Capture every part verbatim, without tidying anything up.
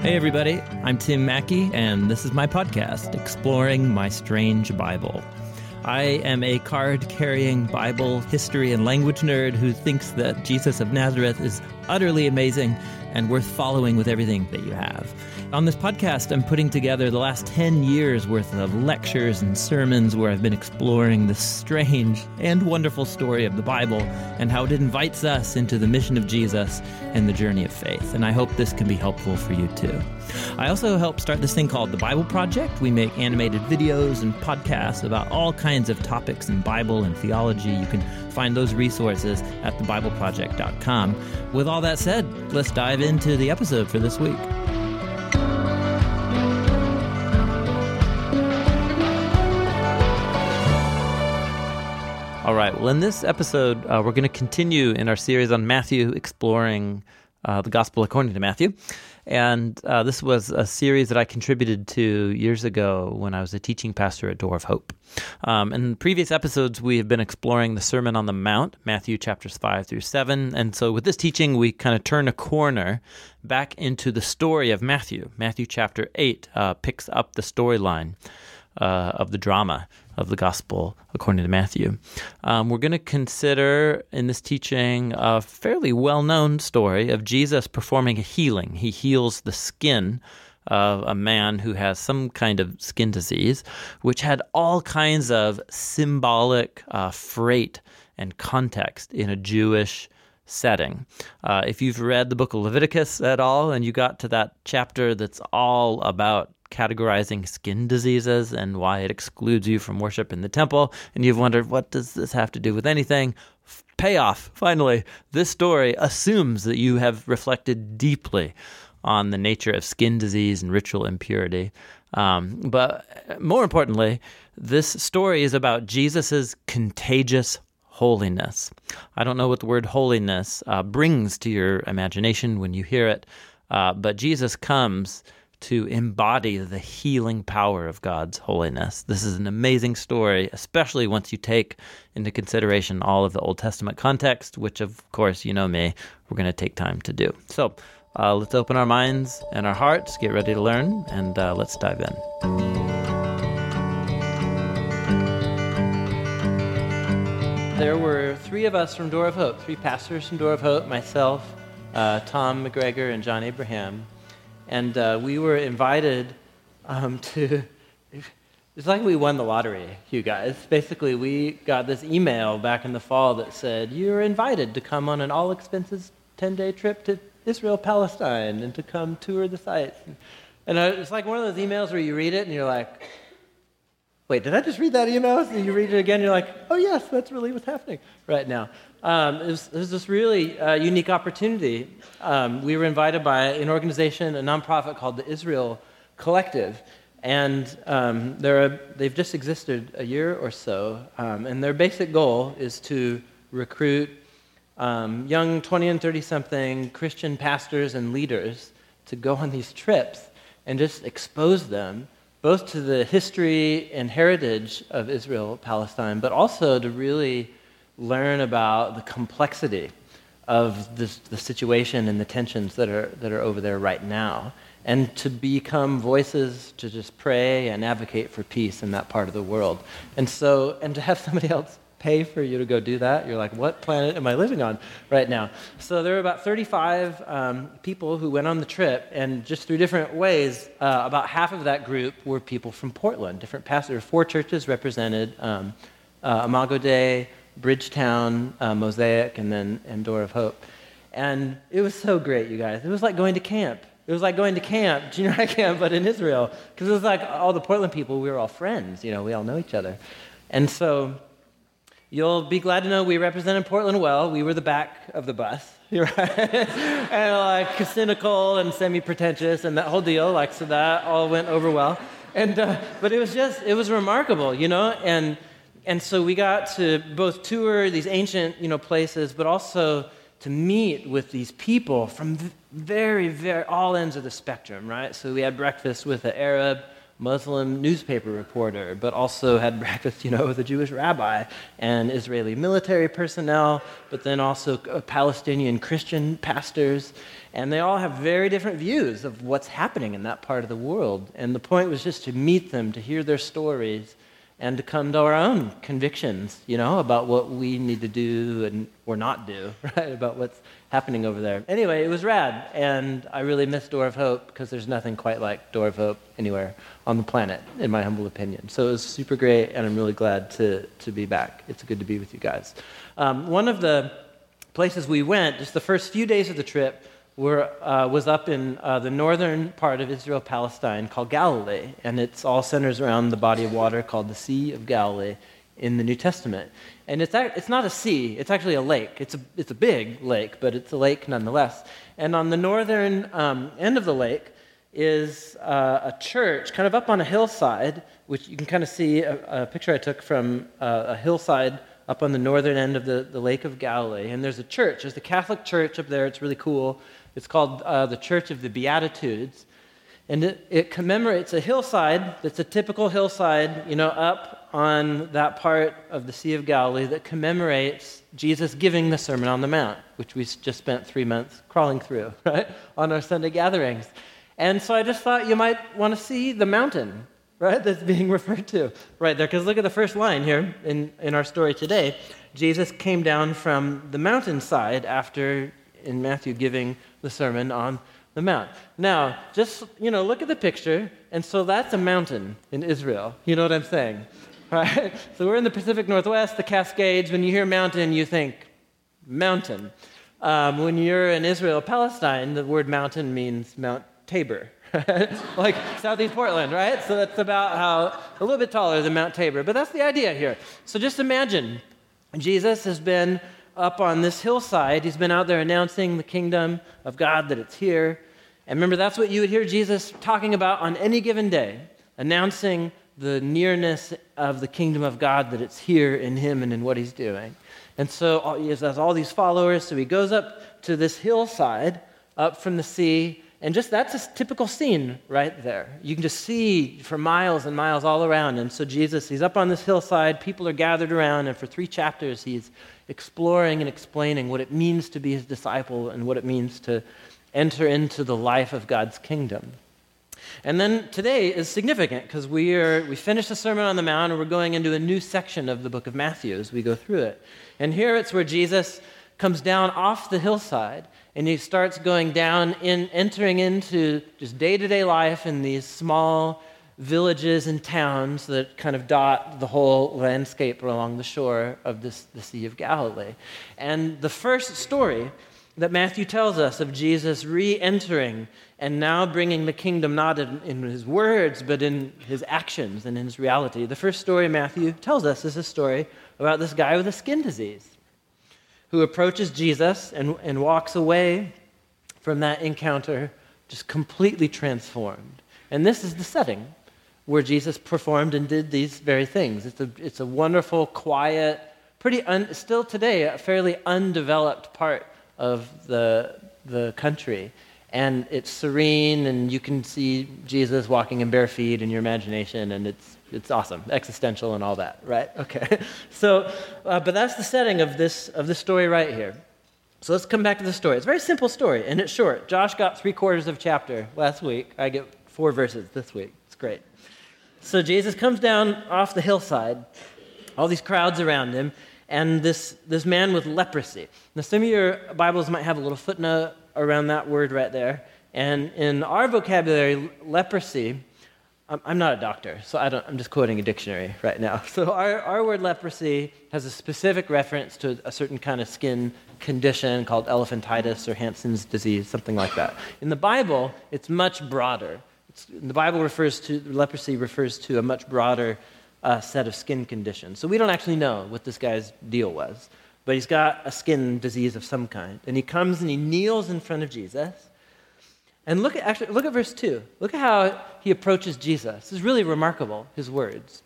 Hey everybody, I'm Tim Mackey, and this is my podcast, Exploring My Strange Bible. I am a card-carrying Bible history and language nerd who thinks that Jesus of Nazareth is utterly amazing and worth following with everything that you have. On this podcast, I'm putting together the last ten years worth of lectures and sermons where I've been exploring the strange and wonderful story of the Bible and how it invites us into the mission of Jesus and the journey of faith. And I hope this can be helpful for you too. I also help start this thing called The Bible Project. We make animated videos and podcasts about all kinds of topics in Bible and theology. You can find those resources at the bible project dot com. With all that said, let's dive into the episode for this week. All right, well, in this episode, uh, we're going to continue in our series on Matthew, exploring uh, the Gospel according to Matthew. And uh, this was a series that I contributed to years ago when I was a teaching pastor at Door of Hope. Um, in previous episodes, we have been exploring the Sermon on the Mount, Matthew chapters five through seven. And so with this teaching, we kind of turn a corner back into the story of Matthew. Matthew chapter eight uh, picks up the storyline uh, of the drama of the Gospel according to Matthew. Um, we're going to consider in this teaching a fairly well-known story of Jesus performing a healing. He heals the skin of a man who has some kind of skin disease, which had all kinds of symbolic uh, freight and context in a Jewish setting. Uh, if you've read the book of Leviticus at all, and you got to that chapter that's all about categorizing skin diseases and why it excludes you from worship in the temple, and you've wondered, what does this have to do with anything? Payoff, finally. This story assumes that you have reflected deeply on the nature of skin disease and ritual impurity. Um, but more importantly, this story is about Jesus's contagious holiness. I don't know what the word holiness uh, brings to your imagination when you hear it, uh, but Jesus comes to embody the healing power of God's holiness. This is an amazing story, especially once you take into consideration all of the Old Testament context, which, of course, you know me, we're going to take time to do. So uh, let's open our minds and our hearts, get ready to learn, and uh, let's dive in. There were three of us from Door of Hope, three pastors from Door of Hope, myself, uh, Tom McGregor, and John Abraham. And uh, we were invited um, to, it's like we won the lottery, you guys. Basically, we got this email back in the fall that said, you're invited to come on an all-expenses ten-day trip to Israel, Palestine, and to come tour the sites. And, and uh, it's like one of those emails where you read it and you're like, wait, did I just read that email? So you read it again, and you're like, oh yes, that's really what's happening right now. Um, it, was, it was this really uh, unique opportunity. Um, we were invited by an organization, a nonprofit called the Israel Collective, and um, they're a, they've just existed a year or so, um, and their basic goal is to recruit um, young twenty and thirty-something Christian pastors and leaders to go on these trips and just expose them both to the history and heritage of Israel, Palestine, but also to really learn about the complexity of this, the situation and the tensions that are that are over there right now, and to become voices to just pray and advocate for peace in that part of the world. And so, and to have somebody else pay for you to go do that, you're like, what planet am I living on right now? So there were about thirty-five um, people who went on the trip, and just through different ways, uh, about half of that group were people from Portland, different pastors. Four churches represented, um, uh, Imago Dei, Bridgetown, uh, Mosaic, and then and Door of Hope. And it was so great, you guys. It was like going to camp. It was like going to camp, junior high camp, but in Israel. Because it was like all the Portland people, we were all friends. You know, we all know each other. And so you'll be glad to know we represented Portland well. We were the back of the bus, right? And like cynical and semi-pretentious and that whole deal. Like, so that all went over well. And uh, but it was just, it was remarkable, you know? And And so we got to both tour these ancient, you know, places, but also to meet with these people from very, very all ends of the spectrum, right? So we had breakfast with an Arab Muslim newspaper reporter, but also had breakfast, you know, with a Jewish rabbi and Israeli military personnel, but then also Palestinian Christian pastors. And they all have very different views of what's happening in that part of the world. And the point was just to meet them, to hear their stories, and to come to our own convictions, you know, about what we need to do and or not do, right, about what's happening over there. Anyway, it was rad, and I really miss Door of Hope because there's nothing quite like Door of Hope anywhere on the planet, in my humble opinion. So it was super great, and I'm really glad to, to be back. It's good to be with you guys. Um, one of the places we went, just the first few days of the trip, We're, uh, was up in uh, the northern part of Israel, Palestine, called Galilee, and it's all centers around the body of water called the Sea of Galilee in the New Testament. And it's a, it's not a sea; it's actually a lake. It's a it's a big lake, but it's a lake nonetheless. And on the northern um, end of the lake is uh, a church, kind of up on a hillside, which you can kind of see a, a picture I took from uh, a hillside up on the northern end of the, the Lake of Galilee. And there's a church. There's the Catholic church up there. It's really cool. It's called uh, the Church of the Beatitudes. And it, it commemorates a hillside that's a typical hillside, you know, up on that part of the Sea of Galilee that commemorates Jesus giving the Sermon on the Mount, which we just spent three months crawling through, right, on our Sunday gatherings. And so I just thought you might want to see the mountain, right, that's being referred to right there. Because look at the first line here in, in our story today. Jesus came down from the mountainside after, in Matthew, giving the Sermon on the Mount. Now, just, you know, look at the picture, and so that's a mountain in Israel. You know what I'm saying? Right? So we're in the Pacific Northwest, the Cascades. When you hear mountain, you think mountain. Um, when you're in Israel, Palestine, the word mountain means Mount Tabor. Like Southeast Portland, right? So that's about how, a little bit taller than Mount Tabor. But that's the idea here. So just imagine, Jesus has been up on this hillside. He's been out there announcing the kingdom of God, that it's here. And remember, that's what you would hear Jesus talking about on any given day, announcing the nearness of the kingdom of God, that it's here in him and in what he's doing. And so he has all these followers. So he goes up to this hillside up from the sea. And just that's a typical scene right there. You can just see for miles and miles all around. And so Jesus, he's up on this hillside. People are gathered around. And for three chapters, he's exploring and explaining what it means to be his disciple and what it means to enter into the life of God's kingdom. And then today is significant because we are we finished the Sermon on the Mount and we're going into a new section of the book of Matthew as we go through it. And here it's where Jesus comes down off the hillside and he starts going down, in entering into just day-to-day life in these small villages and towns that kind of dot the whole landscape along the shore of this, the Sea of Galilee. And the first story that Matthew tells us of Jesus re-entering and now bringing the kingdom not in, in his words, but in his actions and in his reality. The first story Matthew tells us is a story about this guy with a skin disease who approaches Jesus and, and walks away from that encounter just completely transformed. And this is the setting where Jesus performed and did these very things. It's a, it's a wonderful, quiet, pretty un, still today, a fairly undeveloped part of the, the country. And it's serene, and you can see Jesus walking in bare feet in your imagination, and it's it's awesome, existential and all that, right? Okay. So, uh, but that's the setting of this of this story right here. So let's come back to the story. It's a very simple story, and it's short. Josh got three quarters of chapter last week. I get four verses this week. It's great. So Jesus comes down off the hillside, all these crowds around him, and this, this man with leprosy. Now, some of your Bibles might have a little footnote around that word right there. And in our vocabulary, leprosy, I'm, I'm not a doctor, so I don't, I'm just quoting a dictionary right now. So our, our word leprosy has a specific reference to a certain kind of skin condition called elephantitis or Hansen's disease, something like that. In the Bible, it's much broader. It's, the Bible refers to, leprosy refers to a much broader uh, set of skin conditions. So we don't actually know what this guy's deal was. But he's got a skin disease of some kind. And he comes and he kneels in front of Jesus. And look at actually look at verse two. Look at how he approaches Jesus. This is really remarkable, his words.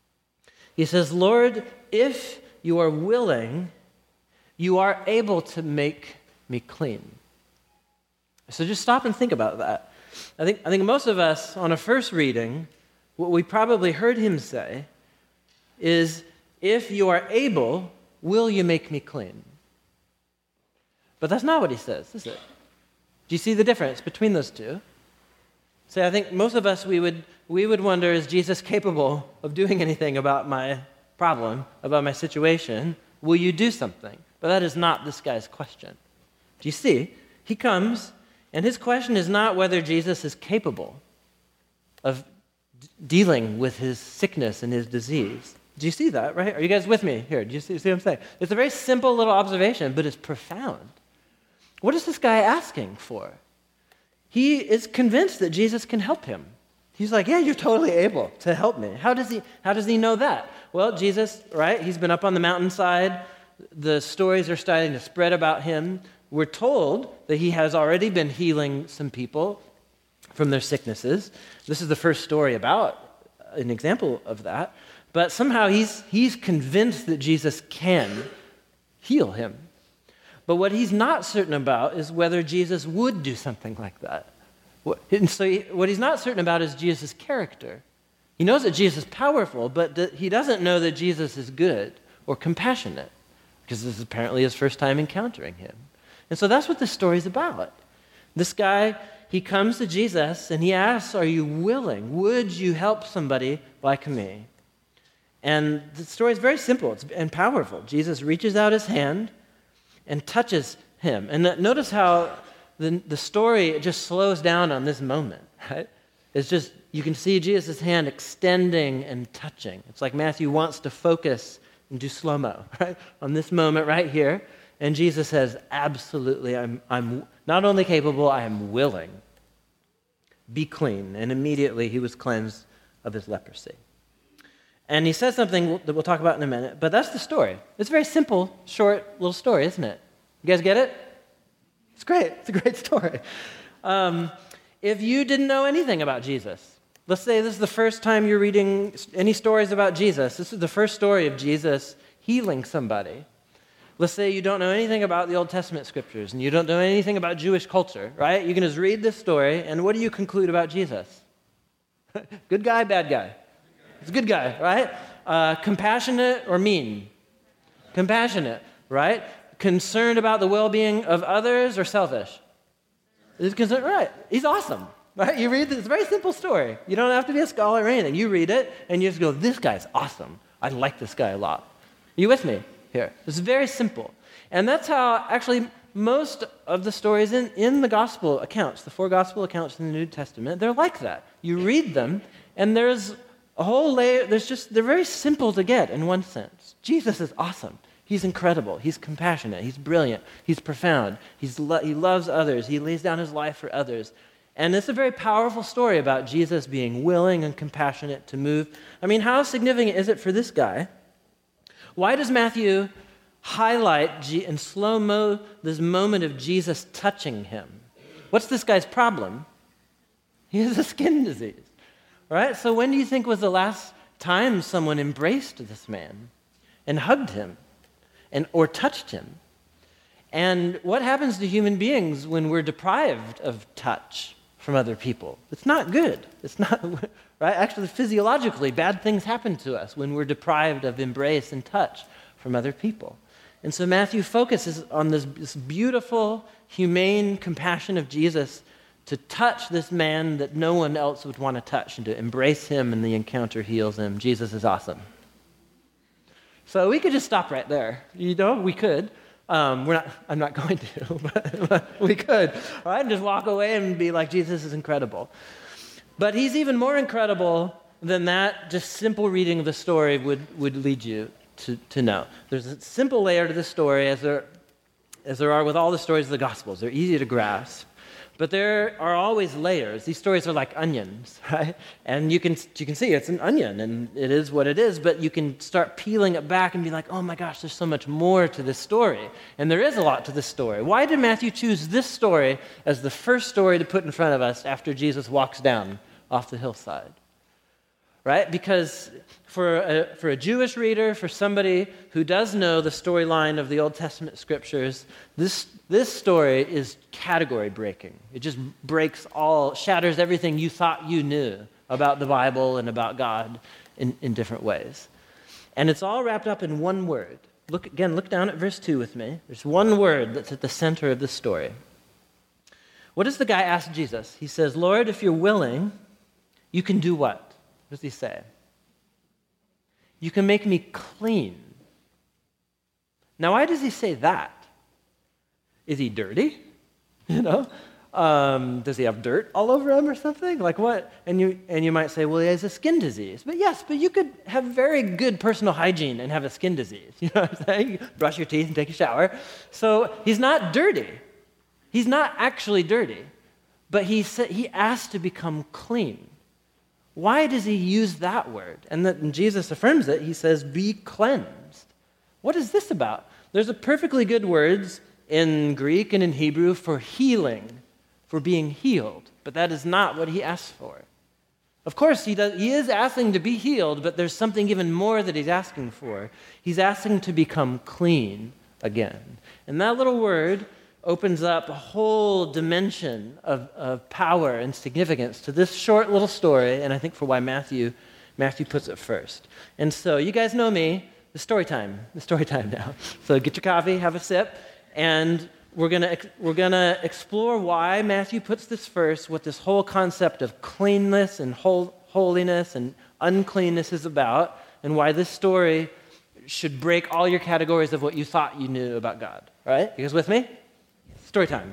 He says, "Lord, if you are willing, you are able to make me clean." So just stop and think about that. I think I think most of us on a first reading what we probably heard him say is, if you are able, will you make me clean? But that's not what he says, is it? Do you see the difference between those two? See, I think most of us, we would we would wonder, is Jesus capable of doing anything about my problem, about my situation? Will you do something? But that is not this guy's question. Do you see? He comes, and his question is not whether Jesus is capable of d- dealing with his sickness and his disease. Do you see that, right? Are you guys with me here? Do you see, see what I'm saying? It's a very simple little observation, but it's profound. What is this guy asking for? He is convinced that Jesus can help him. He's like, yeah, you're totally able to help me. How does he, how does he know that? Well, Jesus, right, he's been up on the mountainside. The stories are starting to spread about him. We're told that he has already been healing some people from their sicknesses. This is the first story about an example of that. But somehow he's, he's convinced that Jesus can heal him. But what he's not certain about is whether Jesus would do something like that. And so he, what he's not certain about is Jesus' character. He knows that Jesus is powerful, but that he doesn't know that Jesus is good or compassionate, because this is apparently his first time encountering him. And so that's what this story is about. This guy, he comes to Jesus and he asks, are you willing? Would you help somebody like me? And the story is very simple and powerful. Jesus reaches out his hand and touches him. And notice how the, the story just slows down on this moment, right? It's just, you can see Jesus' hand extending and touching. It's like Matthew wants to focus and do slow-mo, right? On this moment right here. And Jesus says, absolutely, I'm, I'm not only capable, I am willing. Be clean. And immediately he was cleansed of his leprosy. And he says something that we'll talk about in a minute, but that's the story. It's a very simple, short little story, isn't it? You guys get it? It's great. It's a great story. Um, if you didn't know anything about Jesus, let's say this is the first time you're reading any stories about Jesus. This is the first story of Jesus healing somebody. Let's say you don't know anything about the Old Testament scriptures and you don't know anything about Jewish culture, right? You can just read this story, and what do you conclude about Jesus? Good guy, bad guy? He's a good guy, right? Uh, compassionate or mean? Compassionate, right? Concerned about the well-being of others or selfish? He's concerned, right? He's awesome, right? You read this, it's a very simple story. You don't have to be a scholar or anything. You read it and you just go, this guy's awesome. I like this guy a lot. Are you with me here? It's very simple. And that's how actually most of the stories in, in the gospel accounts, the four gospel accounts in the New Testament, they're like that. You read them and there's a whole layer, there's just, they're very simple to get in one sense. Jesus is awesome. He's incredible. He's compassionate. He's brilliant. He's profound. He's lo- he loves others. He lays down his life for others. And it's a very powerful story about Jesus being willing and compassionate to move. I mean, how significant is it for this guy? Why does Matthew highlight G- in slow-mo this moment of Jesus touching him? What's this guy's problem? He has a skin disease. Right? So when do you think was the last time someone embraced this man and hugged him and or touched him? And what happens to human beings when we're deprived of touch from other people? It's not good. It's not, right? Actually, physiologically, bad things happen to us when we're deprived of embrace and touch from other people. And so Matthew focuses on this, this beautiful, humane compassion of Jesus to touch this man that no one else would want to touch and to embrace him, and the encounter heals him. Jesus is awesome. So we could just stop right there. You know, we could. Um, we're not. I'm not going to, but, but we could. All right, and just walk away and be like, Jesus is incredible. But he's even more incredible than that. Just simple reading of the story would, would lead you to, to know. There's a simple layer to the story, as there, as there are with all the stories of the Gospels. They're easy to grasp. But there are always layers. These stories are like onions, right? And you can you can see it's an onion, and it is what it is, but you can start peeling it back and be like, oh my gosh, there's so much more to this story. And there is a lot to this story. Why did Matthew choose this story as the first story to put in front of us after Jesus walks down off the hillside? Right? Because for a, for a Jewish reader, for somebody who does know the storyline of the Old Testament scriptures, this this story is category breaking. It just breaks all, shatters everything you thought you knew about the Bible and about God in, in different ways. And it's all wrapped up in one word. Look again, look down at verse two with me. There's one word that's at the center of the story. What does the guy ask Jesus? He says, Lord, if you're willing, you can do what? What does he say? You can make me clean. Now, why does he say that? Is he dirty? You know? Um, does he have dirt all over him or something? Like what? And you and you might say, well, he has a skin disease. But yes, but you could have very good personal hygiene and have a skin disease. You know what I'm saying? You brush your teeth and take a shower. So he's not dirty. He's not actually dirty. But he sa- he asked to become clean. Why does he use that word? And then Jesus affirms it. He says, be cleansed. What is this about? There's a perfectly good words in Greek and in Hebrew for healing, for being healed, but that is not what he asks for. Of course, he does, he is asking to be healed, but there's something even more that he's asking for. He's asking to become clean again. And that little word opens up a whole dimension of, of power and significance to this short little story, and I think for why Matthew, Matthew puts it first. And so you guys know me, the story time, the story time now. So get your coffee, have a sip, and We're going to we're gonna explore why Matthew puts this first, what this whole concept of cleanness and hol- holiness and uncleanness is about, and why this story should break all your categories of what you thought you knew about God. All right? You guys with me? Story time.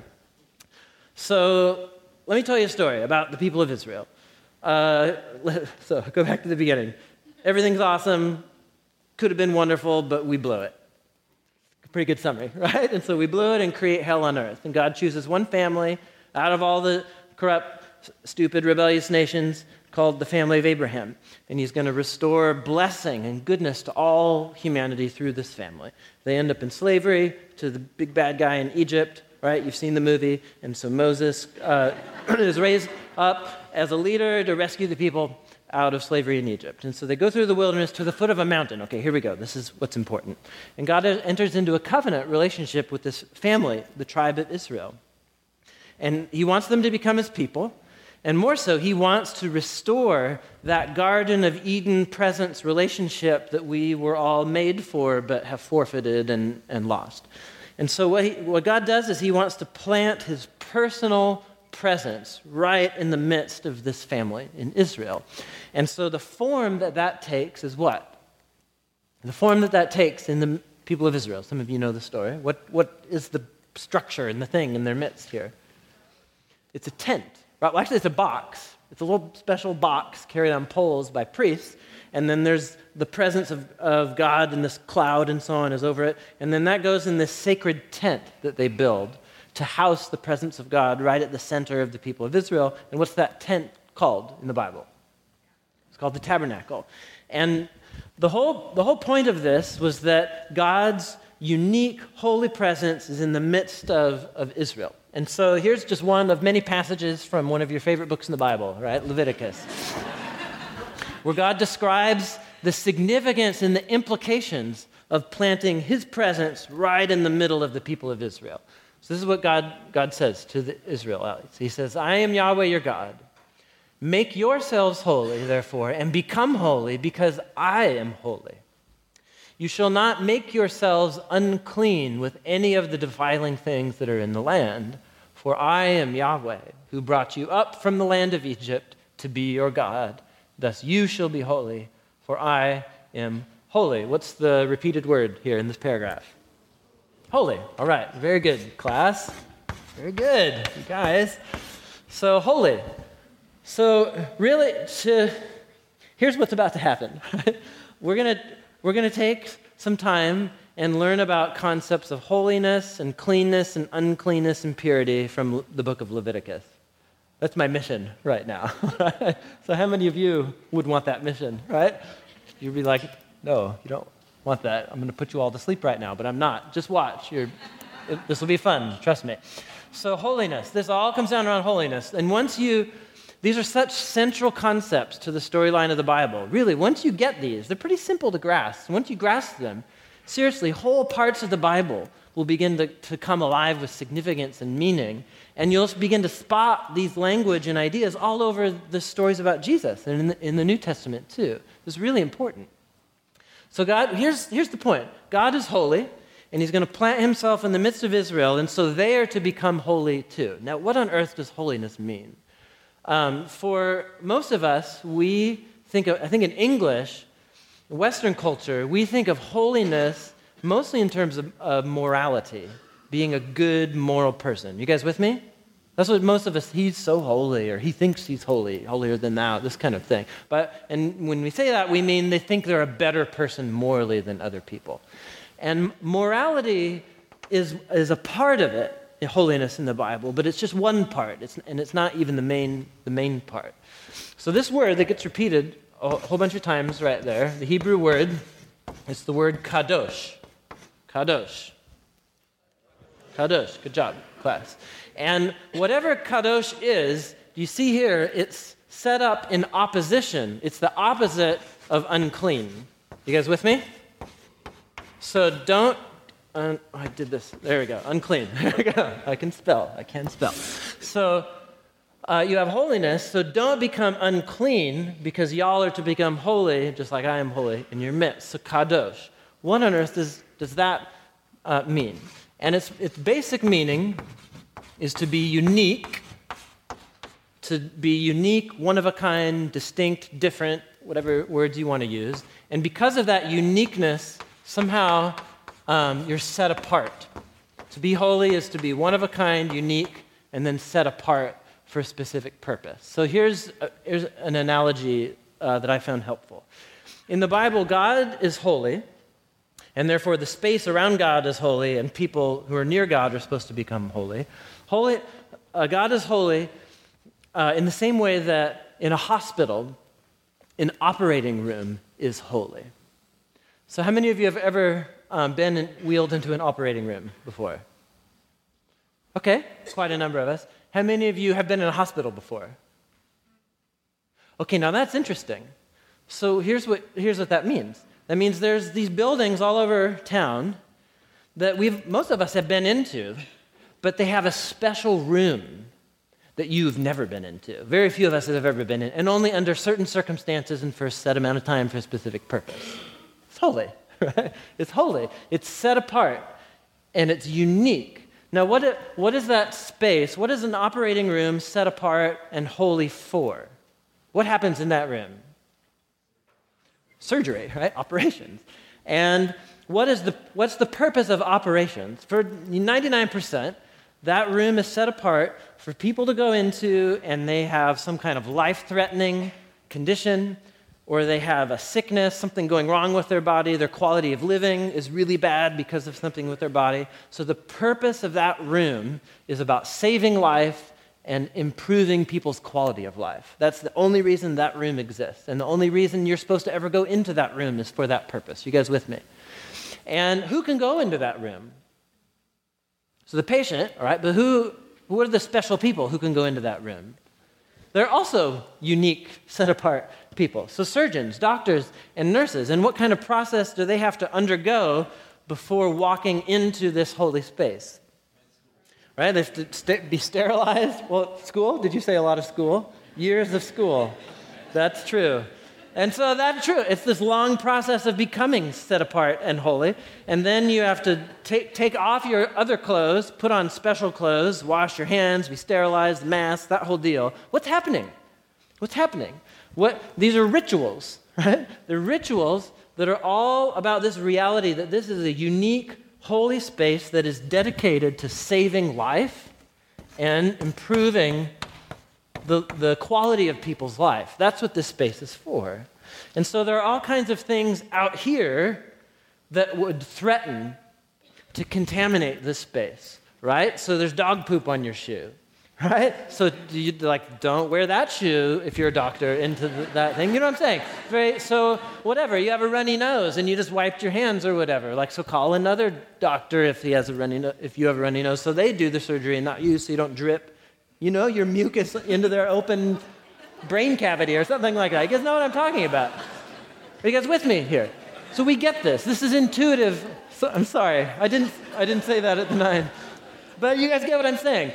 So let me tell you a story about the people of Israel. Uh, so go back to the beginning. Everything's awesome. Could have been wonderful, but we blew it. Pretty good summary, right? And so we blew it and create hell on earth. And God chooses one family out of all the corrupt, stupid, rebellious nations called the family of Abraham. And he's going to restore blessing and goodness to all humanity through this family. They end up in slavery to the big bad guy in Egypt, right? You've seen the movie. And so Moses uh, is raised up as a leader to rescue the people out of slavery in Egypt. And so they go through the wilderness to the foot of a mountain. Okay, here we go. This is what's important. And God enters into a covenant relationship with this family, the tribe of Israel. And he wants them to become his people. And more so, he wants to restore that Garden of Eden presence relationship that we were all made for but have forfeited and, and lost. And so what, he, what God does is he wants to plant his personal presence right in the midst of this family in Israel. And so the form that that takes is what? The form that that takes in the people of Israel. Some of you know the story. What, what is the structure and the thing in their midst here? It's a tent. Right? Well, actually, it's a box. It's a little special box carried on poles by priests. And then there's the presence of, of God and this cloud and so on is over it. And then that goes in this sacred tent that they build to house the presence of God right at the center of the people of Israel. And what's that tent called in the Bible? It's called the tabernacle. And the whole, the whole point of this was that God's unique holy presence is in the midst of, of Israel. And so here's just one of many passages from one of your favorite books in the Bible, right? Leviticus, where God describes the significance and the implications of planting his presence right in the middle of the people of Israel. So this is what God, God says to the Israelites. He says, I am Yahweh your God. Make yourselves holy, therefore, and become holy, because I am holy. You shall not make yourselves unclean with any of the defiling things that are in the land, for I am Yahweh, who brought you up from the land of Egypt to be your God. Thus you shall be holy, for I am holy. What's the repeated word here in this paragraph? Holy. All right. Very good, class. Very good, you guys. So holy. So really, to, here's what's about to happen. we're gonna we're gonna take some time and learn about concepts of holiness and cleanness and uncleanness and purity from the book of Leviticus. That's my mission right now. So how many of you would want that mission, right? You'd be like, no, you don't want that. I'm going to put you all to sleep right now, but I'm not. Just watch. You're, it, this will be fun. Trust me. So holiness. This all comes down around holiness. And once you, these are such central concepts to the storyline of the Bible. Really, once you get these, they're pretty simple to grasp. Once you grasp them, seriously, whole parts of the Bible will begin to, to come alive with significance and meaning. And you'll begin to spot these language and ideas all over the stories about Jesus and in the, in the New Testament too. It's really important. So God, here's, here's the point. God is holy, and he's going to plant himself in the midst of Israel, and so they are to become holy too. Now, what on earth does holiness mean? Um, for most of us, we think of, I think in English, Western culture, we think of holiness mostly in terms of, of morality, being a good moral person. You guys with me? That's what most of us, he's so holy, or he thinks he's holy, holier than thou, this kind of thing. But, and when we say that, we mean they think they're a better person morally than other people. And morality is, is a part of it, holiness in the Bible, but it's just one part, it's, and it's not even the main, the main part. So this word that gets repeated a whole bunch of times right there, the Hebrew word, it's the word kadosh. Kadosh. Kadosh. Good job, class. And whatever kadosh is, you see here, it's set up in opposition. It's the opposite of unclean. You guys with me? So don't, un, oh, I did this. There we go. Unclean. There we go. I can spell. I can spell. So uh, you have holiness, so don't become unclean because y'all are to become holy, just like I am holy in your midst. So kadosh. What on earth does, does that uh, mean? And its, its basic meaning is to be unique, to be unique, one of a kind, distinct, different, whatever words you want to use. And because of that uniqueness, somehow um, you're set apart. To be holy is to be one of a kind, unique, and then set apart for a specific purpose. So here's, a, here's an analogy uh, that I found helpful. In the Bible, God is holy, and therefore the space around God is holy, and people who are near God are supposed to become holy. Holy, uh, God is holy uh, in the same way that in a hospital, an operating room is holy. So how many of you have ever um, been in, wheeled into an operating room before? Okay, quite a number of us. How many of you have been in a hospital before? Okay, now that's interesting. So here's what, here's what that means. That means there's these buildings all over town that we've most of us have been into, but they have a special room that you've never been into. Very few of us have ever been in, and only under certain circumstances and for a set amount of time for a specific purpose. It's holy, right? It's holy. It's set apart, and it's unique. Now, what, it, what is that space? What is an operating room set apart and holy for? What happens in that room? Surgery, right? Operations. And what is the what's the purpose of operations? For ninety-nine percent, that room is set apart for people to go into, and they have some kind of life-threatening condition, or they have a sickness, something going wrong with their body, their quality of living is really bad because of something with their body. So the purpose of that room is about saving life and improving people's quality of life. That's the only reason that room exists. And the only reason you're supposed to ever go into that room is for that purpose. You guys with me? And who can go into that room? So the patient, all right, but who, who are the special people who can go into that room? They're also unique, set-apart people. So surgeons, doctors, and nurses. And what kind of process do they have to undergo before walking into this holy space? Right? They have to st- be sterilized. Well, school? Did you say a lot of school? Years of school. That's true. And so that's true. It's this long process of becoming set apart and holy. And then you have to take take off your other clothes, put on special clothes, wash your hands, be sterilized, mask, that whole deal. What's happening? What's happening? What? These are rituals, right? They're rituals that are all about this reality that this is a unique, holy space that is dedicated to saving life and improving the, the quality of people's life. That's what this space is for. And so there are all kinds of things out here that would threaten to contaminate this space, right? So there's dog poop on your shoe, right? So you like don't wear that shoe if you're a doctor into the, that thing. You know what I'm saying? Right? So whatever, you have a runny nose and you just wiped your hands or whatever. Like so, call another doctor if he has a runny no- if you have a runny nose. So they do the surgery and not you, so you don't drip, you know, your mucus into their open brain cavity or something like that. You guys know what I'm talking about? Are you guys with me here? So we get this. This is intuitive So, I'm sorry. I didn't, I didn't say that at the nine. But you guys get what I'm saying.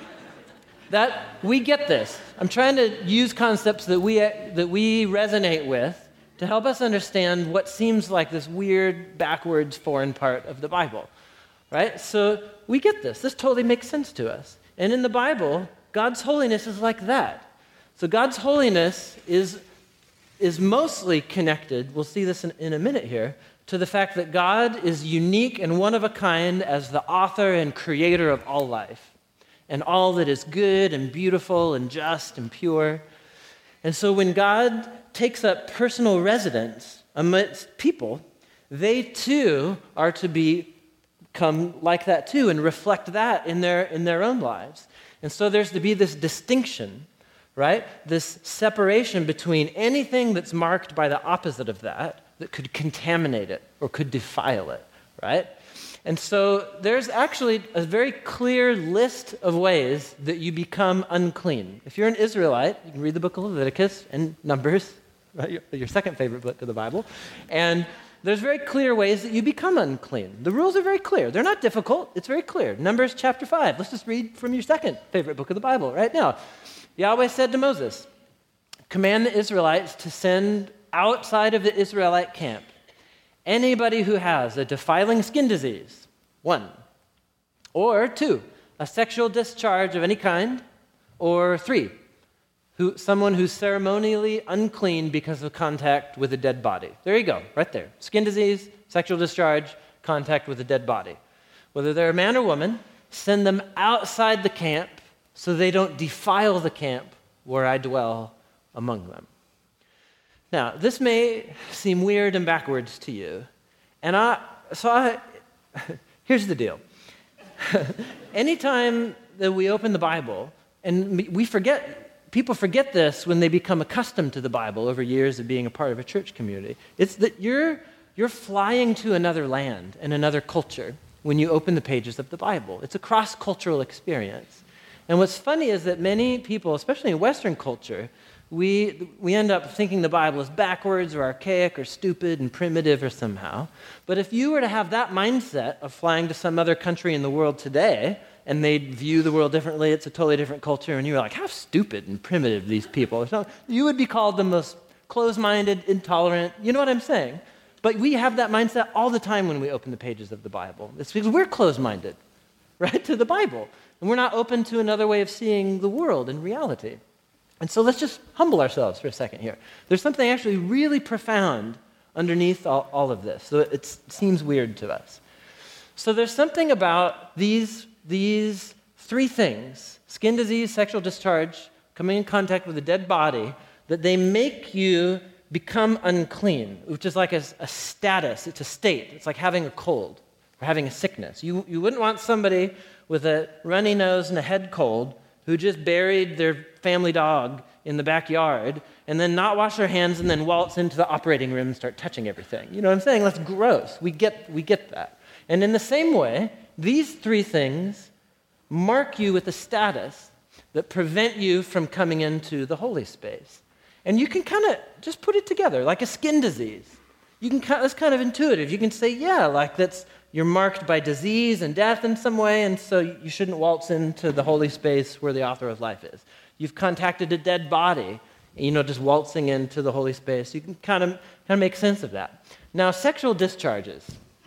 That we get this. I'm trying to use concepts that we, that we resonate with to help us understand what seems like this weird, backwards, foreign part of the Bible, right? So we get this. This totally makes sense to us. And in the Bible, God's holiness is like that. So God's holiness is, is mostly connected, we'll see this in, in a minute here, to the fact that God is unique and one of a kind as the author and creator of all life, and all that is good and beautiful and just and pure. And so when God takes up personal residence amidst people, they too are to become like that too and reflect that in their, in their own lives. And so there's to be this distinction, right? This separation between anything that's marked by the opposite of that, that could contaminate it or could defile it, right? And so there's actually a very clear list of ways that you become unclean. If you're an Israelite, you can read the book of Leviticus and Numbers, right? your, your second favorite book of the Bible, and there's very clear ways that you become unclean. The rules are very clear. They're not difficult. It's very clear. Numbers chapter five. Let's just read from your second favorite book of the Bible right now. Yahweh said to Moses, command the Israelites to send outside of the Israelite camp anybody who has a defiling skin disease, one, or two, a sexual discharge of any kind, or three, who, someone who's ceremonially unclean because of contact with a dead body. There you go, right there. Skin disease, sexual discharge, contact with a dead body. Whether they're a man or woman, send them outside the camp so they don't defile the camp where I dwell among them. Now, this may seem weird and backwards to you, and I, so I, here's the deal. Anytime that we open the Bible, and we forget, people forget this when they become accustomed to the Bible over years of being a part of a church community, it's that you're, you're flying to another land and another culture when you open the pages of the Bible. It's a cross-cultural experience. And what's funny is that many people, especially in Western culture, We, we end up thinking the Bible is backwards or archaic or stupid and primitive or somehow. But if you were to have that mindset of flying to some other country in the world today and they'd view the world differently, it's a totally different culture, and you were like, how stupid and primitive these people are, you would be called the most closed-minded, intolerant, you know what I'm saying? But we have that mindset all the time when we open the pages of the Bible. It's because we're closed-minded, right, to the Bible. And we're not open to another way of seeing the world and reality. And so let's just humble ourselves for a second here. There's something actually really profound underneath all, all of this, so it seems weird to us. So there's something about these, these three things, skin disease, sexual discharge, coming in contact with a dead body, that they make you become unclean, which is like a, a status, it's a state. It's like having a cold or having a sickness. You, you wouldn't want somebody with a runny nose and a head cold who just buried their family dog in the backyard and then not wash their hands and then waltz into the operating room and start touching everything. You know what I'm saying? That's gross. We get, we get that. And in the same way, these three things mark you with a status that prevent you from coming into the holy space. And you can kind of just put it together like a skin disease. You can kind of, that's kind of intuitive. You can say, yeah, like that's, you're marked by disease and death in some way, and so you shouldn't waltz into the holy space where the author of life is. You've contacted a dead body, you know, just waltzing into the holy space. You can kind of kind of make sense of that. Now, sexual discharges.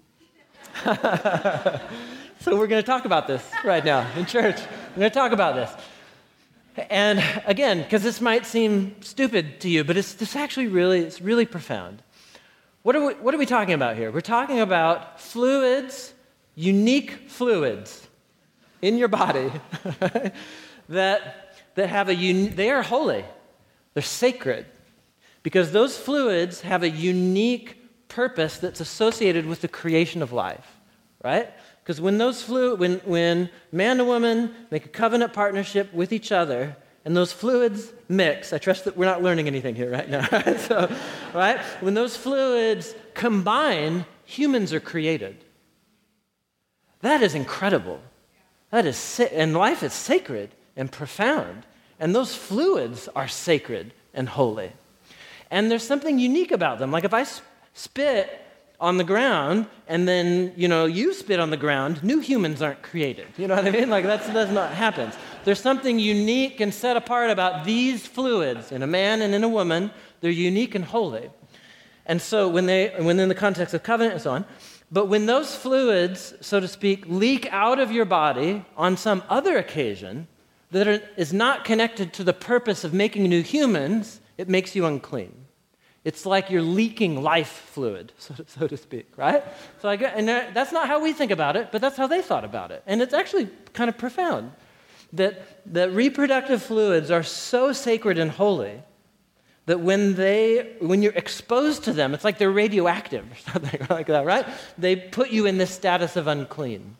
So we're going to talk about this right now in church. We're going to talk about this. And again, because this might seem stupid to you, but it's this actually really, it's really profound. What are we, what are we talking about here? We're talking about fluids, unique fluids in your body that, that have a, un, they are holy. They're sacred because those fluids have a unique purpose that's associated with the creation of life, right? Because when those flu, when, when man and woman make a covenant partnership with each other, and those fluids mix, I trust that we're not learning anything here right now, right? So, right? When those fluids combine, humans are created. That is incredible. That is, sa- and life is sacred and profound, and those fluids are sacred and holy. And there's something unique about them. Like if I sp- spit on the ground, and then, you know, you spit on the ground, new humans aren't created. You know what I mean? Like, that's, that's not happens. There's something unique and set apart about these fluids in a man and in a woman. They're unique and holy. And so when they, when in the context of covenant and so on, but when those fluids, so to speak, leak out of your body on some other occasion that are, is not connected to the purpose of making new humans, it makes you unclean. It's like you're leaking life fluid, so to, so to speak, right? So I get, and that's not how we think about it, but that's how they thought about it. And it's actually kind of profound that, that reproductive fluids are so sacred and holy that when they, when you're exposed to them, it's like they're radioactive or something like that, right? They put you in this status of unclean.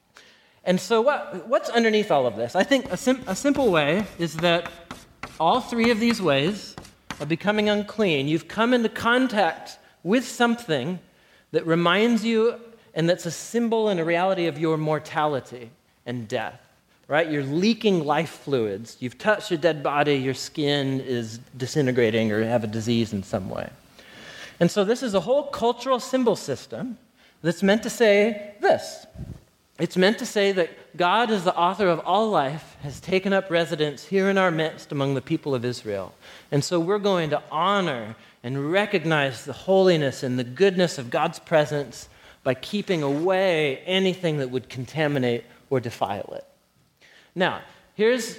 And so what, what's underneath all of this? I think a, sim, a simple way is that all three of these ways of becoming unclean, you've come into contact with something that reminds you and that's a symbol and a reality of your mortality and death, right? You're leaking life fluids. You've touched a dead body, your skin is disintegrating or have a disease in some way. And so this is a whole cultural symbol system that's meant to say this. It's meant to say that God, as the author of all life, has taken up residence here in our midst among the people of Israel. And so we're going to honor and recognize the holiness and the goodness of God's presence by keeping away anything that would contaminate or defile it. Now, here's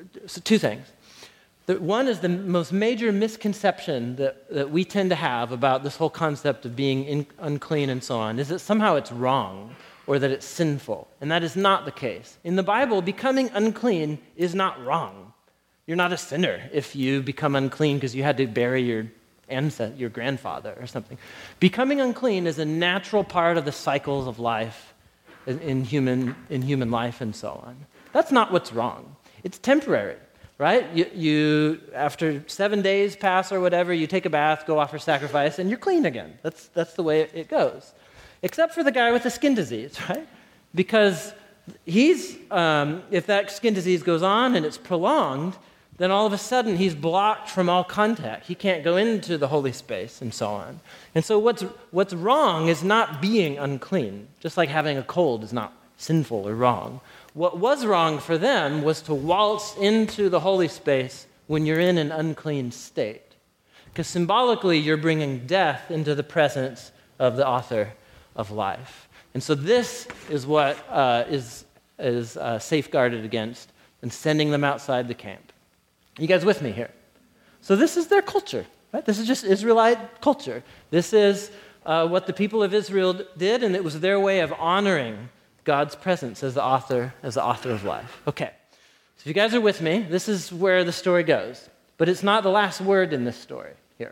two things. The, one is the most major misconception that, that we tend to have about this whole concept of being in, unclean and so on, is that somehow it's wrong, or that it's sinful. And that is not the case. In the Bible, becoming unclean is not wrong. You're not a sinner if you become unclean because you had to bury your ancestor, your grandfather or something. Becoming unclean is a natural part of the cycles of life in, in human in human life and so on. That's not what's wrong. It's temporary, right? You, you after seven days pass or whatever, you take a bath, go offer sacrifice, and you're clean again. That's that's the way it, it goes. Except for the guy with the skin disease, right? Because he's, um, if that skin disease goes on and it's prolonged, then all of a sudden he's blocked from all contact. He can't go into the holy space and so on. And so what's what's wrong is not being unclean, just like having a cold is not sinful or wrong. What was wrong for them was to waltz into the holy space when you're in an unclean state. Because symbolically, you're bringing death into the presence of the author of life. And so this is what uh, is, is uh, safeguarded against and sending them outside the camp. You guys with me here? So this is their culture, right? This is just Israelite culture. This is uh, what the people of Israel did, and it was their way of honoring God's presence as the author, as the author of life. Okay, so if you guys are with me, this is where the story goes. But it's not the last word in this story here.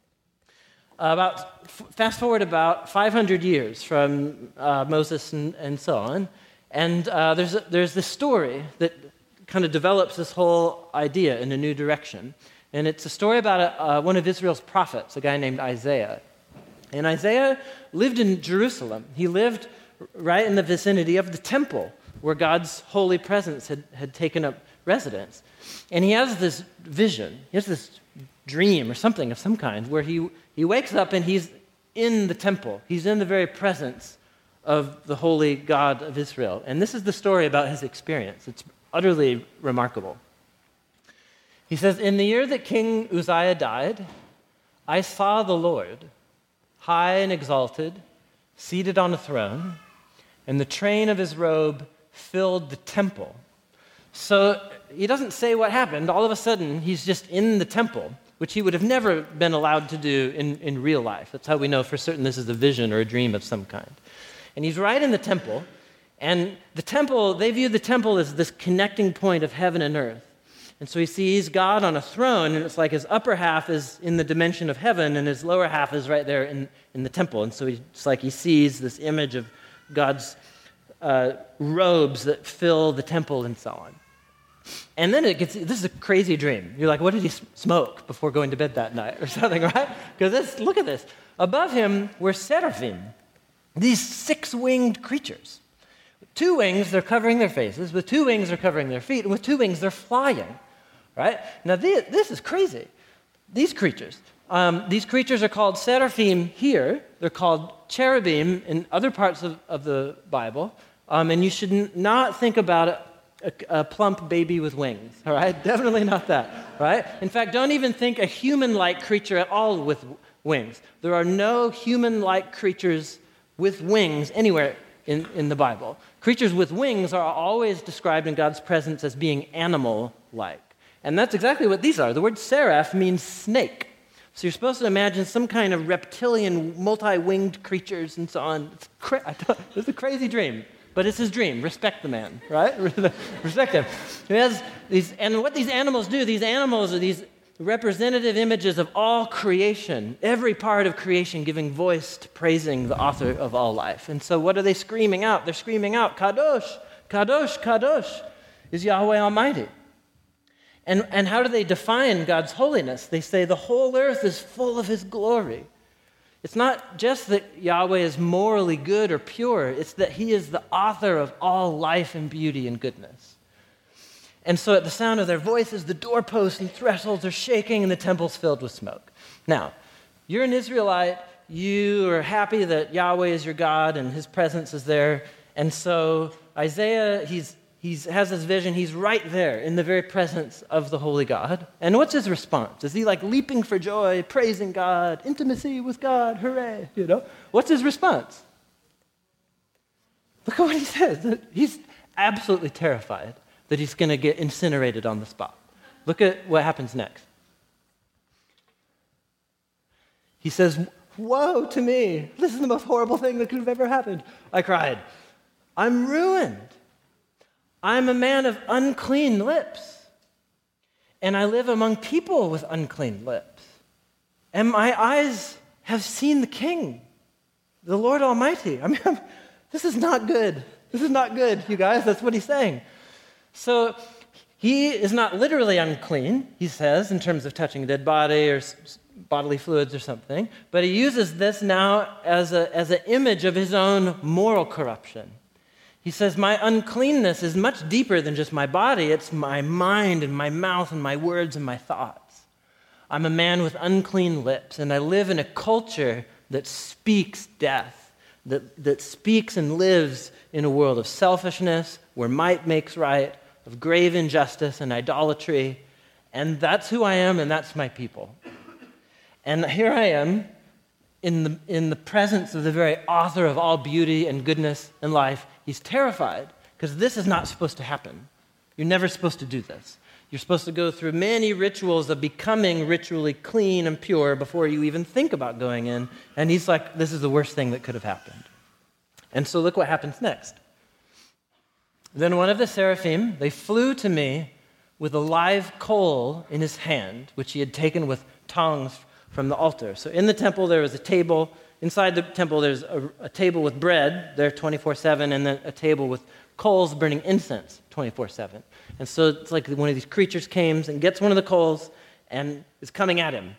About f- fast forward about five hundred years from uh, Moses and, and so on, and uh, there's a, there's this story that kind of develops this whole idea in a new direction, and it's a story about a, uh, one of Israel's prophets, a guy named Isaiah. And Isaiah lived in Jerusalem. He lived right in the vicinity of the temple, where God's holy presence had, had taken up residence, and he has this vision. He has this dream or something of some kind where he He wakes up and he's in the temple. He's in the very presence of the holy God of Israel. And this is the story about his experience. It's utterly remarkable. He says, "In the year that King Uzziah died, I saw the Lord, high and exalted, seated on a throne, and the train of his robe filled the temple." So he doesn't say what happened. All of a sudden, he's just in the temple, which he would have never been allowed to do in, in real life. That's how we know for certain this is a vision or a dream of some kind. And he's right in the temple, and the temple, they view the temple as this connecting point of heaven and earth. And so he sees God on a throne, and it's like his upper half is in the dimension of heaven, and his lower half is right there in, in the temple. And so he, it's like he sees this image of God's uh, robes that fill the temple and so on. And then it gets, this is a crazy dream. You're like, what did he smoke before going to bed that night or something, right? Because look at this. Above him were seraphim, these six-winged creatures. With two wings, they're covering their faces. With two wings, they're covering their feet. And with two wings, they're flying, right? Now, this is crazy. These creatures, Um, these creatures are called seraphim here. They're called cherubim in other parts of, of the Bible. Um, and you should n- not think about a, a, a plump baby with wings, all right? Definitely not that, right? In fact, don't even think a human-like creature at all with w- wings. There are no human-like creatures with wings anywhere in, in the Bible. Creatures with wings are always described in God's presence as being animal-like. And that's exactly what these are. The word seraph means snake. So you're supposed to imagine some kind of reptilian, multi-winged creatures and so on. It's, cra- it's a crazy dream, but it's his dream. Respect the man, right? Respect him. He has these, and what these animals do, these animals are these representative images of all creation, every part of creation giving voice to praising the author of all life. And so what are they screaming out? They're screaming out, Kadosh, Kadosh, Kadosh is Yahweh Almighty. And, and how do they define God's holiness? They say the whole earth is full of his glory. It's not just that Yahweh is morally good or pure, it's that he is the author of all life and beauty and goodness. And so at the sound of their voices, the doorposts and thresholds are shaking and the temple's filled with smoke. Now, you're an Israelite, you are happy that Yahweh is your God and his presence is there. And so Isaiah, he's He has this vision. He's right there in the very presence of the holy God. And what's his response? Is he like leaping for joy, praising God, intimacy with God, hooray, you know? What's his response? Look at what he says. He's absolutely terrified that he's going to get incinerated on the spot. Look at what happens next. He says, woe to me. This is the most horrible thing that could have ever happened. I cried, I'm ruined. I'm a man of unclean lips, and I live among people with unclean lips. And my eyes have seen the King, the Lord Almighty. I mean, I'm, this is not good. This is not good, you guys. That's what he's saying. So he is not literally unclean, he says, in terms of touching a dead body or s- bodily fluids or something, but he uses this now as a, as an image of his own moral corruption. He says, my uncleanness is much deeper than just my body. It's my mind and my mouth and my words and my thoughts. I'm a man with unclean lips, and I live in a culture that speaks death, that, that speaks and lives in a world of selfishness, where might makes right, of grave injustice and idolatry. And that's who I am, and that's my people. And here I am, in the, in the presence of the very author of all beauty and goodness and life. He's terrified because this is not supposed to happen. You're never supposed to do this. You're supposed to go through many rituals of becoming ritually clean and pure before you even think about going in. And he's like, this is the worst thing that could have happened. And so look what happens next. Then one of the seraphim, they flew to me with a live coal in his hand, which he had taken with tongs from the altar. So in the temple, there was a table. Inside the temple, there's a, a table with bread there twenty-four seven, and then a table with coals burning incense twenty-four seven. And so it's like one of these creatures comes and gets one of the coals and is coming at him.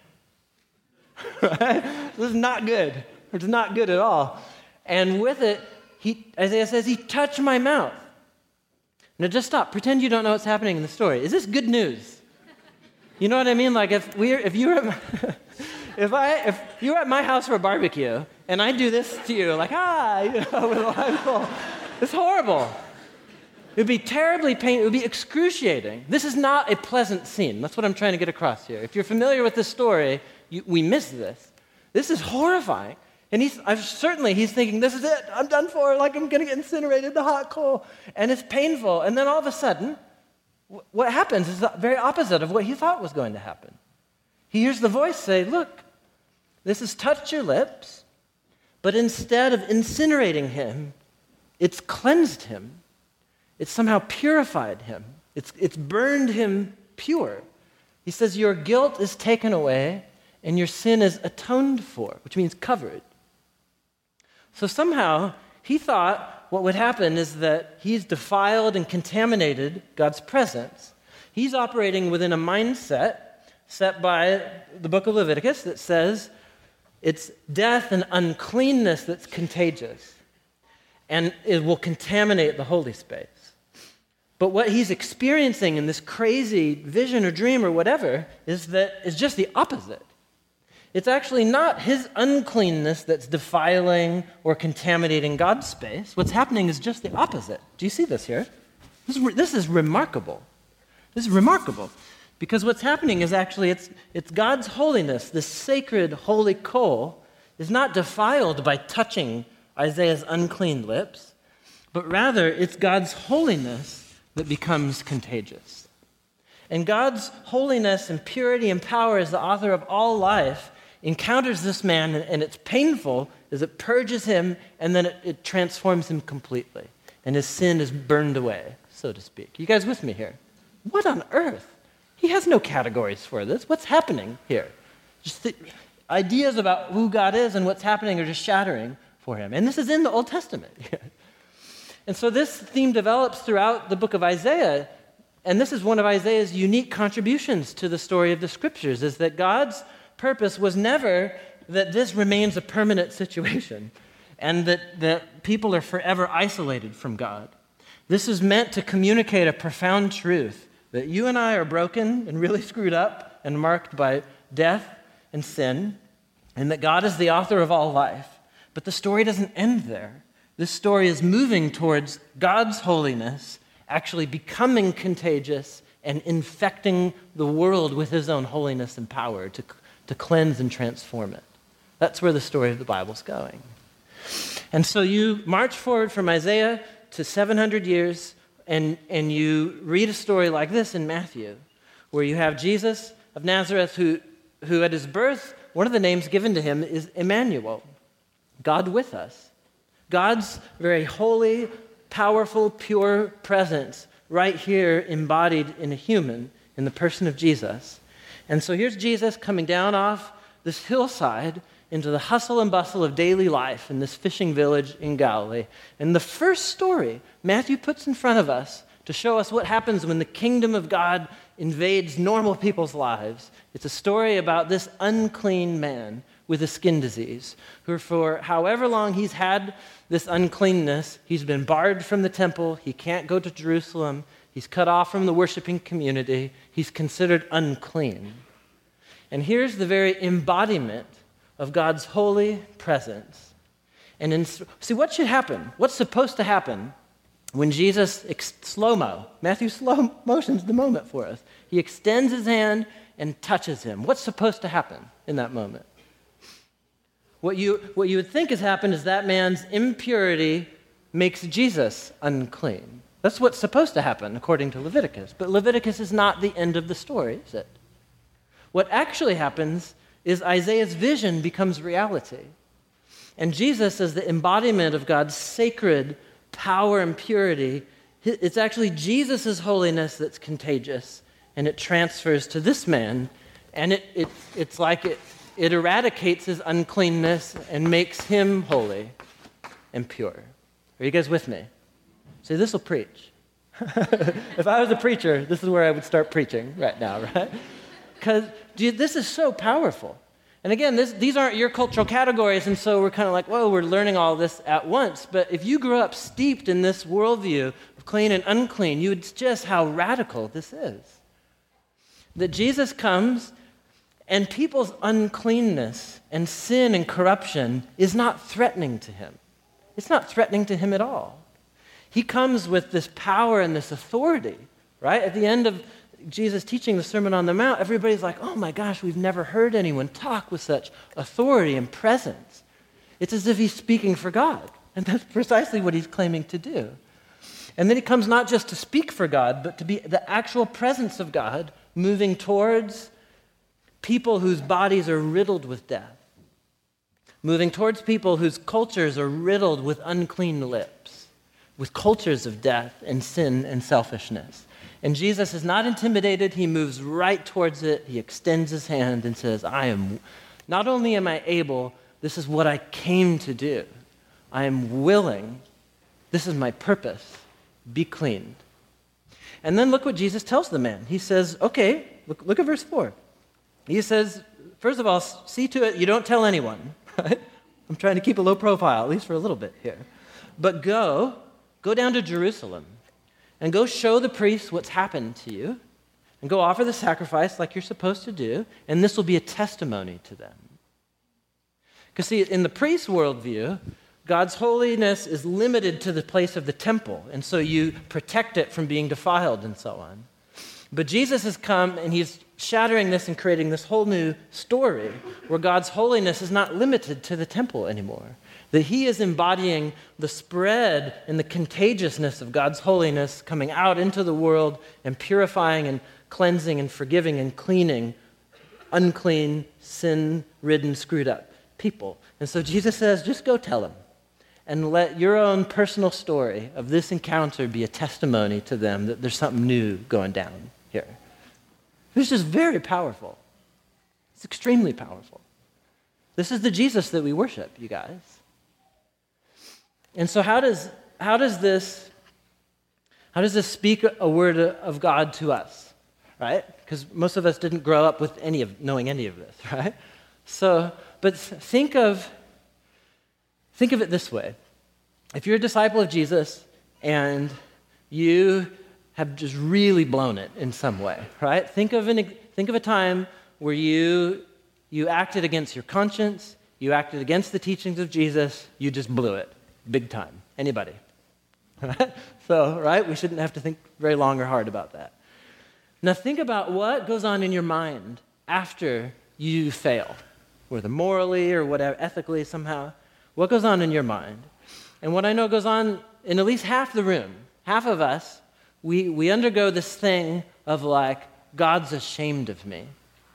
Right? This is not good. It's not good at all. And with it, he, Isaiah says, he touched my mouth. Now just stop. Pretend you don't know what's happening in the story. Is this good news? You know what I mean? Like if we if you were at my, if I if you were at my house for a barbecue and I do this to you, like ah, you know, with a live coal, it's horrible. It would be terribly painful. It would be excruciating. This is not a pleasant scene. That's what I'm trying to get across here. If you're familiar with this story, you, we miss this. This is horrifying. And he's I've, certainly he's thinking, this is it. I'm done for. Like I'm going to get incinerated in the hot coal, and it's painful. And then all of a sudden, what happens is the very opposite of what he thought was going to happen. He hears the voice say, look, this has touched your lips, but instead of incinerating him, it's cleansed him. It's somehow purified him. It's, it's burned him pure. He says, your guilt is taken away and your sin is atoned for, which means covered. So somehow he thought what would happen is that he's defiled and contaminated God's presence. He's operating within a mindset set by the book of Leviticus that says it's death and uncleanness that's contagious, and it will contaminate the holy space. But what he's experiencing in this crazy vision or dream or whatever is that it's just the opposite. It's actually not his uncleanness that's defiling or contaminating God's space. What's happening is just the opposite. Do you see this here? This is, this is remarkable. This is remarkable. Because what's happening is actually it's, it's God's holiness, this sacred holy coal, is not defiled by touching Isaiah's unclean lips, but rather it's God's holiness that becomes contagious. And God's holiness and purity and power as the author of all life encounters this man, and it's painful as it purges him, and then it, it transforms him completely. And his sin is burned away, so to speak. You guys with me here? What on earth? He has no categories for this. What's happening here? Just the ideas about who God is and what's happening are just shattering for him. And this is in the Old Testament. And so this theme develops throughout the book of Isaiah. And this is one of Isaiah's unique contributions to the story of the Scriptures, is that God's purpose was never that this remains a permanent situation and that, that people are forever isolated from God. This is meant to communicate a profound truth, that you and I are broken and really screwed up and marked by death and sin, and that God is the author of all life. But the story doesn't end there. This story is moving towards God's holiness actually becoming contagious and infecting the world with his own holiness and power to, to cleanse and transform it. That's where the story of the Bible's going. And so you march forward from Isaiah to seven hundred years, and, and you read a story like this in Matthew, where you have Jesus of Nazareth, who, who at his birth, one of the names given to him is Emmanuel, God with us. God's very holy, powerful, pure presence right here embodied in a human, in the person of Jesus. And so here's Jesus coming down off this hillside into the hustle and bustle of daily life in this fishing village in Galilee. And the first story Matthew puts in front of us to show us what happens when the kingdom of God invades normal people's lives. It's a story about this unclean man with a skin disease, who for however long he's had this uncleanness, he's been barred from the temple, he can't go to Jerusalem, he's cut off from the worshiping community, he's considered unclean. And here's the very embodiment of God's holy presence. And in, see, what should happen? What's supposed to happen when Jesus, ex- slow-mo, Matthew slow motions the moment for us. He extends his hand and touches him. What's supposed to happen in that moment? What you, what you would think has happened is that man's impurity makes Jesus unclean. That's what's supposed to happen according to Leviticus. But Leviticus is not the end of the story, is it? What actually happens is Isaiah's vision becomes reality. And Jesus, as the embodiment of God's sacred power and purity, it's actually Jesus' holiness that's contagious, and it transfers to this man, and it, it, it's like it, it eradicates his uncleanness and makes him holy and pure. Are you guys with me? See, this will preach. If I was a preacher, this is where I would start preaching right now, right? Because this is so powerful. And again, this, these aren't your cultural categories, and so we're kind of like, whoa, we're learning all this at once. But if you grew up steeped in this worldview of clean and unclean, you would just how radical this is. That Jesus comes, and people's uncleanness and sin and corruption is not threatening to him. It's not threatening to him at all. He comes with this power and this authority, right? At the end of Jesus teaching the Sermon on the Mount, everybody's like, oh my gosh, we've never heard anyone talk with such authority and presence. It's as if he's speaking for God. And that's precisely what he's claiming to do. And then he comes not just to speak for God, but to be the actual presence of God moving towards people whose bodies are riddled with death. Moving towards people whose cultures are riddled with unclean lips, with cultures of death and sin and selfishness. And Jesus is not intimidated. He moves right towards it. He extends his hand and says, I am, not only am I able, this is what I came to do. I am willing. This is my purpose. Be cleaned. And then look what Jesus tells the man. He says, okay, look, look at verse four. He says, first of all, see to it you don't tell anyone. Right? I'm trying to keep a low profile, at least for a little bit here. But go, go down to Jerusalem. And go show the priests what's happened to you, and go offer the sacrifice like you're supposed to do, and this will be a testimony to them. Because see, in the priest's worldview, God's holiness is limited to the place of the temple, and so you protect it from being defiled and so on. But Jesus has come and he's shattering this and creating this whole new story where God's holiness is not limited to the temple anymore. That he is embodying the spread and the contagiousness of God's holiness coming out into the world and purifying and cleansing and forgiving and cleaning unclean, sin-ridden, screwed up people. And so Jesus says, just go tell them. And let your own personal story of this encounter be a testimony to them that there's something new going down here. This is very powerful. It's extremely powerful. This is the Jesus that we worship, you guys. And so how does how does this how does this speak a word of God to us, right? Because most of us didn't grow up with any of knowing any of this, right? So, but think of think of it this way. If you're a disciple of Jesus and you have just really blown it in some way, right? Think of an think of a time where you you acted against your conscience, you acted against the teachings of Jesus, you just blew it, big time. Anybody? So, right? We shouldn't have to think very long or hard about that. Now think about what goes on in your mind after you fail, whether morally or whatever, ethically somehow. What goes on in your mind? And what I know goes on in at least half the room, half of us, we, we undergo this thing of like, God's ashamed of me.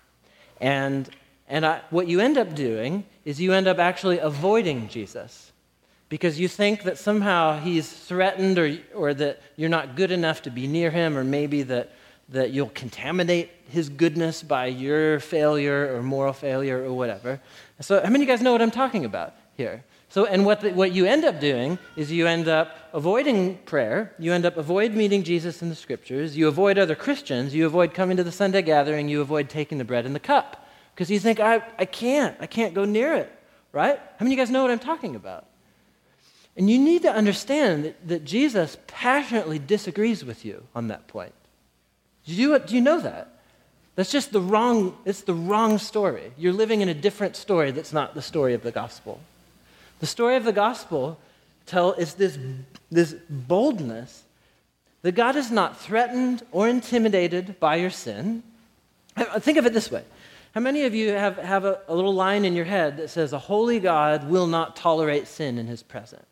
And, and I, what you end up doing is you end up actually avoiding Jesus because you think that somehow he's threatened or, or that you're not good enough to be near him, or maybe that, that you'll contaminate his goodness by your failure or moral failure or whatever. So how many of you guys know what I'm talking about here? So, and what the, what you end up doing is you end up avoiding prayer, you end up avoid meeting Jesus in the scriptures, you avoid other Christians, you avoid coming to the Sunday gathering, you avoid taking the bread and the cup. Because you think, I, I can't, I can't go near it, right? How many of you guys know what I'm talking about? And you need to understand that, that Jesus passionately disagrees with you on that point. Do you, do you know that? That's just the wrong, it's the wrong story. You're living in a different story that's not the story of the gospel. The story of the gospel tell is this, this boldness that God is not threatened or intimidated by your sin. Think of it this way. How many of you have, have a, a little line in your head that says, a holy God will not tolerate sin in his presence?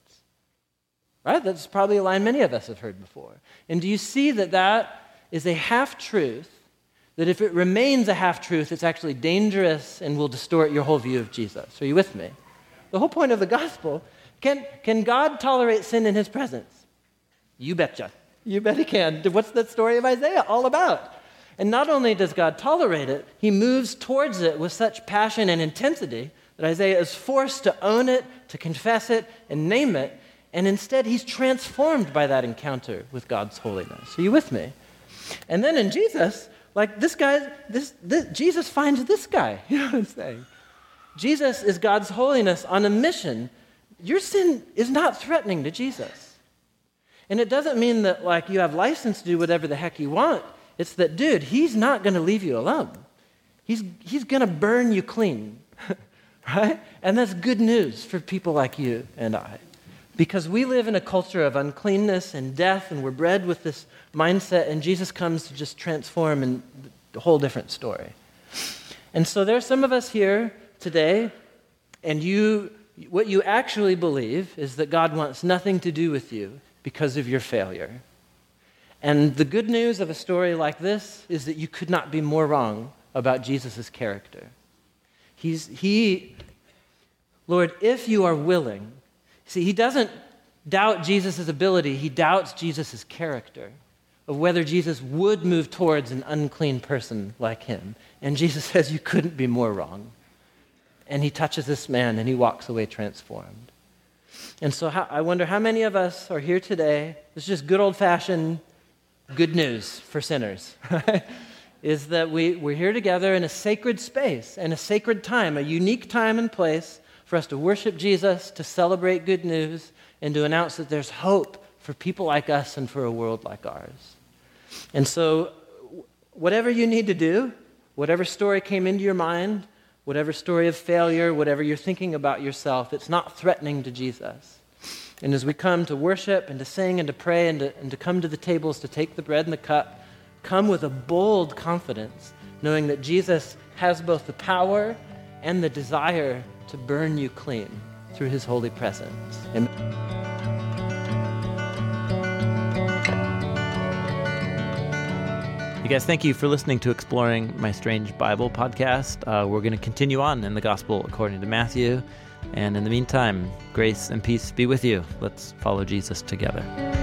Right? That's probably a line many of us have heard before. And do you see that that is a half-truth, that if it remains a half-truth, it's actually dangerous and will distort your whole view of Jesus? Are you with me? The whole point of the gospel, can, can God tolerate sin in his presence? You betcha. You bet he can. What's that story of Isaiah all about? And not only does God tolerate it, he moves towards it with such passion and intensity that Isaiah is forced to own it, to confess it, and name it. And instead, he's transformed by that encounter with God's holiness. Are you with me? And then in Jesus, like this guy, this, this Jesus finds this guy. You know what I'm saying? Jesus is God's holiness on a mission. Your sin is not threatening to Jesus. And it doesn't mean that like you have license to do whatever the heck you want. It's that, dude, he's not going to leave you alone. He's, he's going to burn you clean, right? And that's good news for people like you and I. Because we live in a culture of uncleanness and death, and we're bred with this mindset, and Jesus comes to just transform in a whole different story. And so there's some of us here today, and you, what you actually believe is that God wants nothing to do with you because of your failure. And the good news of a story like this is that you could not be more wrong about Jesus' character. He's, he, Lord, if you are willing, see, he doesn't doubt Jesus' ability, he doubts Jesus' character, of whether Jesus would move towards an unclean person like him. And Jesus says, you couldn't be more wrong. And he touches this man and he walks away transformed. And so how, I wonder how many of us are here today. This is just good old-fashioned good news for sinners, right? Is that we, we're here together in a sacred space and a sacred time, a unique time and place for us to worship Jesus, to celebrate good news, and to announce that there's hope for people like us and for a world like ours. And so whatever you need to do, whatever story came into your mind, whatever story of failure, whatever you're thinking about yourself, it's not threatening to Jesus. And as we come to worship and to sing and to pray and to, and to come to the tables to take the bread and the cup, come with a bold confidence, knowing that Jesus has both the power and the desire to burn you clean through his holy presence. Amen. You guys, thank you for listening to Exploring My Strange Bible podcast. Uh, we're going to continue on in the Gospel according to Matthew. And in the meantime, grace and peace be with you. Let's follow Jesus together.